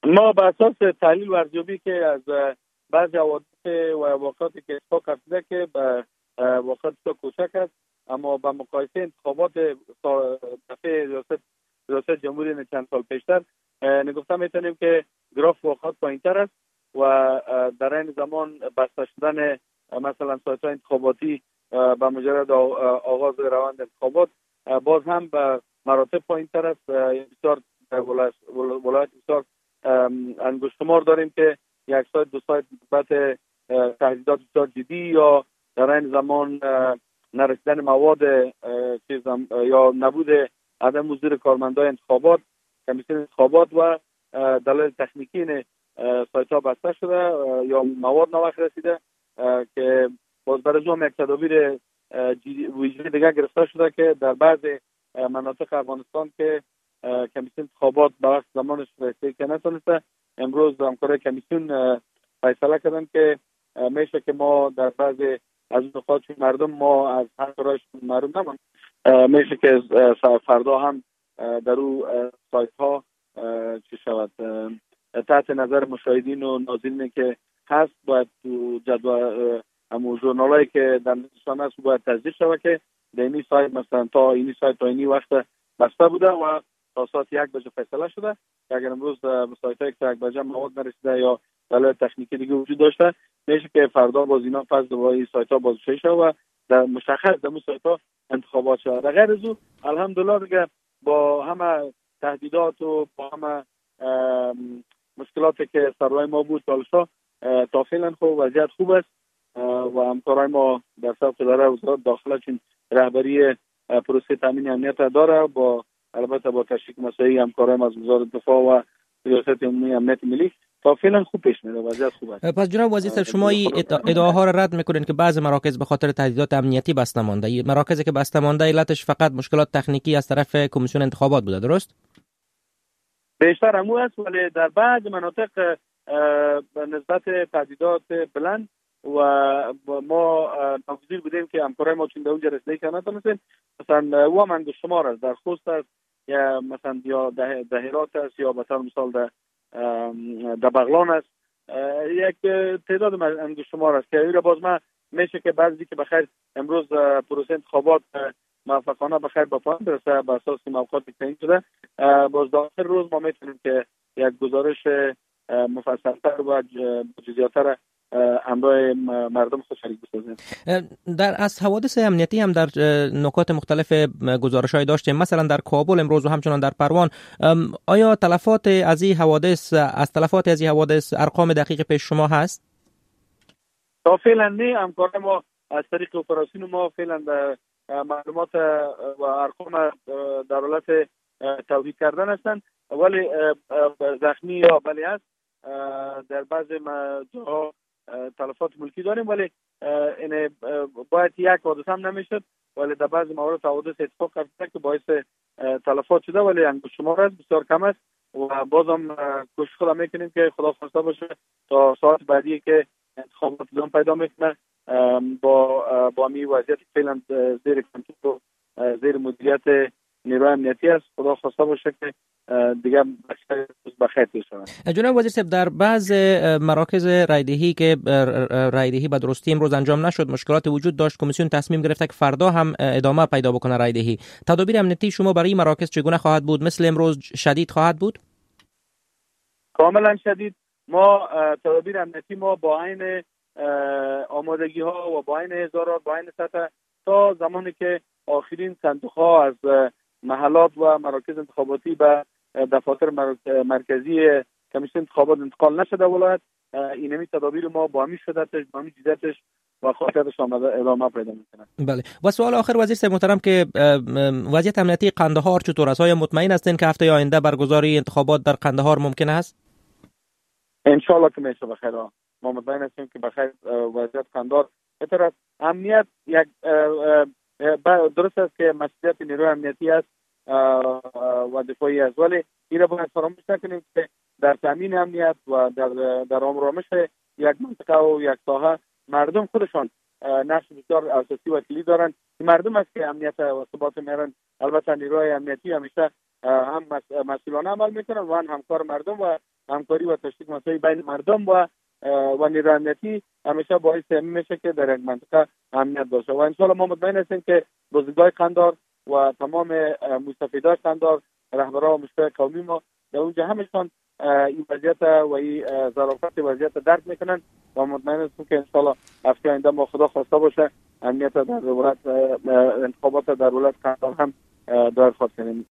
ما به اساس تحلیل و ارزیابی که از بعضی حوادث و واقعاتی که اتفاق افتاده که به واقعات کوچک است، اما با مقایسه انتخابات دفعه ریاست جمهوری چند سال پیشتر نگفتم میتونیم که گراف واقعات پایینتر است و در این زمان بسته شدن مثلا سایت‌های انتخاباتی با مجرد آغاز روند انتخابات باز هم به مراتب پایینتر است. بسیار ولایت بسیار انگشتمار داریم که یک سایت دو سایت نسبت تهدیدات بسیار جدی یا در این زمان نرسیدن مواد یا نبود عدم حضور کارمندان انتخابات، کمیسیون انتخابات و دلایل تکنیکی سایت ها بسته شده یا مواد نوخ رسیده که باز برای هم یک تدابیر ویژه دیگه گرفته شده که در بعض مناطق افغانستان که کمیسیون انتخابات به وقت زمانش رسیده که نتونسته، امروز همکارای کمیسیون فیصله کردن که میشه که ما در بعض از نقاط مردم ما از حق رایش محروم نمانیم، میشه که فردا هم در او سایت ها چی شود تحت نظر مشاهدین و ناظرین که هست باید تو جدول همون ژورنالایی که در نشان هست باید تصدیق شود که در اینی سایت مثلا تا اینی سایت تا اینی وقت بسته بوده و تا ساعت 1 بجه فیصله شده که اگر امروز به سایت هایی که 1 بجه مواد نرسیده یا دلایل تکنیکی دیگه وجود داشته، میشه که فردا باز اینا پس دوباره سایت ها بازگشایی شود و در مشخص در سایت ها انتخابات شود. در غیر از او الحمدلله دیگه با همه تهدیدات و با همه مشکلاتی که سرای ما بود سالشا تا فعلا خوب وضعیت خوب است و همکارای ما در سطح اداره وزارت داخله چون رهبری پروسه تامین امنیت داره با البته با تشریک مساعی همکارای ما از وزارت دفاع و ریاست عمومی امنیت ملی تا فعلا خوب پیش میره، وضعیت خوب است. پس جناب وزیر صاحب شما ادعا ها را رد میکنین که بعضی مراکز به خاطر تهدیدات امنیتی بسته مانده، مراکزی که بسته مانده علتش فقط مشکلات تکنیکی از طرف کمیسیون انتخابات بوده، درست؟ بیشتر همون است، ولی در بعض مناطق به نسبت تهدیدات بلند و ما ناگزیر بودیم که همکارای ما چون در اونجا رسیدگی که نتونستیم، مثلا و من شمار است در خوست است یا مثلا یا در هرات است یا مثلا در بغلان است، یک تعداد انگشتمار است که این را باز ما میشه که بعضی که بخیر امروز پروسه انتخابات موفقانه بخیر به پایان برسه به اساس موقعات تعیین شده، باز در آخر روز ما میتونیم که یک گزارش مفصل‌تر و جزئیات‌تر همراه مردم خود شریک بسازیم. در از حوادث امنیتی هم در نکات مختلف گزارش‌های داشتیم، مثلا در کابل امروز و همچنان در پروان، آیا تلفات از این حوادث ارقام دقیق پیش شما هست؟ تا فعلا نه، همکاران ما از طریق اپراسیون ما فعلا به معلومات و ارقام در حالت توضیح کردن هستند، ولی زخمی یا بلی است در بعض جاها تلفات ملکی داریم، ولی این باید یک حادثه هم نمیشد، ولی در بعض موارد حوادث اتفاق افتاده که باعث تلفات شده، ولی انگشتمار است، بسیار کم است و بازم کوشش خود میکنیم که خدا خواسته باشه تا ساعت بعدی که انتخابات ادامه پیدا میکنه با می وضعیت فعلا زیر کنترل و زیر مدیریت نیروی امنیتی است، خدا خواسته باشه که دیگه بخیر پیش شود. جناب وزیر صاحب، در بعض مراکز رایدهی که رایدهی به درستی امروز انجام نشد، مشکلات وجود داشت، کمیسیون تصمیم گرفته که فردا هم ادامه پیدا بکنه رایدهی. تدابیر امنیتی شما برای این مراکز چگونه خواهد بود؟ مثل امروز شدید خواهد بود؟ کاملا شدید. ما تدابیر امنیتی ما با عین آمادگی ها و با عین هزارات با عین سطح تا زمانی که آخرین صندوق ها از محلات و مراکز انتخاباتی به دفاتر مرکزی کمیسیون انتخابات انتقال نشده ولایت، اینمی تدابیر ما با همین شدتش با همین جدیتش و خاطرش ادامه پیدا میکنه. بله. و سوال آخر وزیر صاحب محترم که وضعیت امنیتی قندهار چطور است؟ آیا مطمئن هستین که هفته آینده برگزاری انتخابات در قندهار ممکن است؟ ان شاء الله که میشه بخیر. ما مطمئن هستیم که بخیر وضعیت قندهار بهتر است. امنیت یک درست است که مسئولیت نیروی امنیتی است و دفاعی است، ولی این را باید فراموش نکنیم که در تامین امنیت و در آمرامش یک منطقه و یک ساحه مردم خودشان نقش بسیار اساسی و کلیدی دارند. مردم است که امنیت و ثبات میارن. البته نیروی امنیتی همیشه هم مسئولانه عمل میکنن و هم همکار مردم و همکاری و تشویق مسائل بین مردم و نیروی امنیتی همیشه باعث میشه که در یک منطقه امنیت باشه و ان شاء الله ما مطمئن هستیم که بزرگای قندار و تمام مستفیدای قندار، رهبران و مشترک قومی ما در اونجا همشون این وضعیت و این ظرافت وضعیت درک میکنن و مطمئن هستیم که ان شاء الله هفته آینده ما خدا خواسته باشه امنیت در ولایت انتخابات در ولایت قندار هم دایر خواهد کنیم.